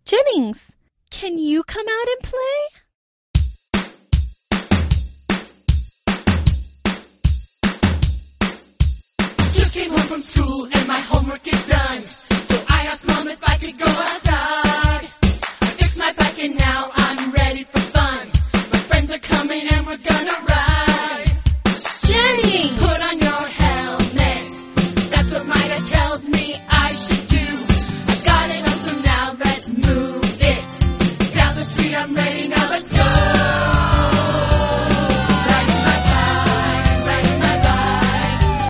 Jennings, can you come out and play? Just came home from school and my homework is done. So I asked Mom if I could go outside. I fixed my bike and now I'm ready for fun. My friends are coming and we're gonna ride.